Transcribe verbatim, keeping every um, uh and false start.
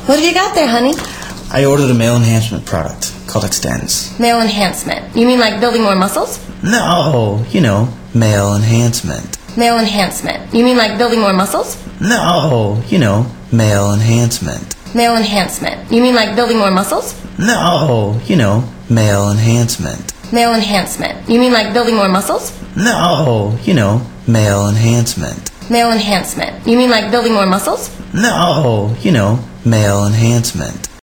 What have you got there, honey? I ordered a male enhancement product called Extends. Male enhancement. You mean like building more muscles? No, you know, male enhancement. Male enhancement. You mean like building more muscles? No, you know, male enhancement. Male enhancement. You mean like building more muscles? No, you know, male enhancement. Male enhancement. You mean like building more muscles? No, you know, male enhancement. Male enhancement. You mean like building more muscles? No, you know, male enhancement.